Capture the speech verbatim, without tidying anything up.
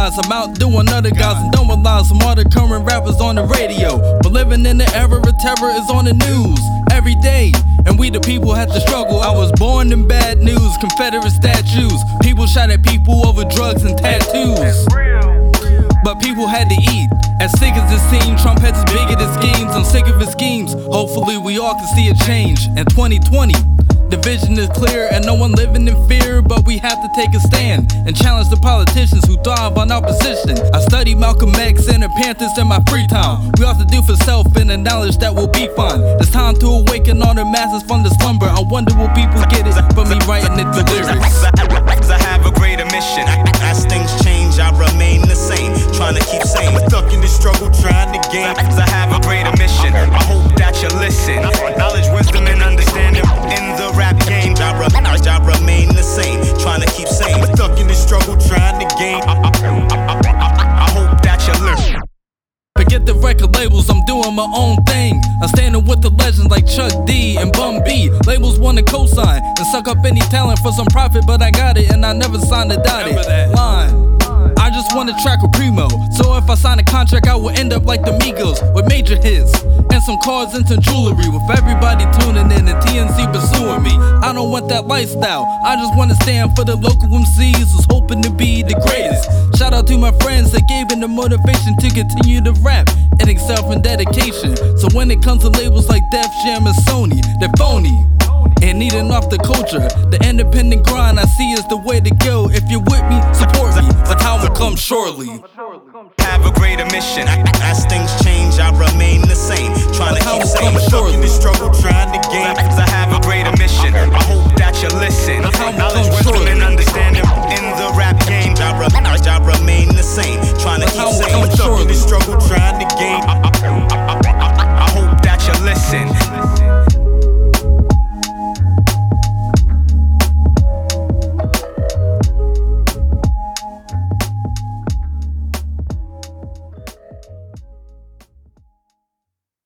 lines. I'm out doing other guys and don't rely on some other current rappers on the radio. But living in the era of terror is on the news every day, and we the people had to struggle. I was born in bad news, Confederate statues. People shot at people over drugs and tattoos, but people had to eat. As sick as it seemed, Trump had his bigoted schemes. I'm sick of his schemes. Hopefully we all can see a change in twenty twenty. The vision is clear and no one living in fear, but we have to take a stand and challenge the politicians who thrive on opposition. I study Malcolm X and the Panthers in my free time. We have to do for self and the knowledge that will be fine. It's time to awaken all the masses from the slumber. I wonder will people get it from me writing it to lyrics. I have a greater mission. As things change, I remain the same. Trying to keep sane, but stuck in the struggle, trying to gain. I have a greater mission. I hope that you listen. Knowledge, wisdom, and understanding in the rap game. I, re- I remain the same. Trying to keep sane, but stuck in the struggle, trying to gain. I, I, I, I, I hope that you learn. Forget the record labels, I'm doing my own thing. I'm standing with the legends like Chuck D and Bun B. Labels want to co-sign and suck up any talent for some profit, but I got it and I never signed a dotted line. I just want to track with Primo, so if I sign a contract I will end up like the Migos with major hits and some cars and some jewelry, with everybody tuning in and T N C pursuing me. I don't want that lifestyle, I just want to stand for the local M Cs who's hoping to be the greatest. Shout out to my friends that gave me the motivation to continue to rap and excel in dedication. So when it comes to labels like Def Jam and Sony, they're phony and eating off the culture. The independent grind I see is the way to go. If you're with me, support me, but time will come shortly. Have a greater mission. As things change, I remain the same. Trying to keep sane, stuck in the struggle, trying to gain.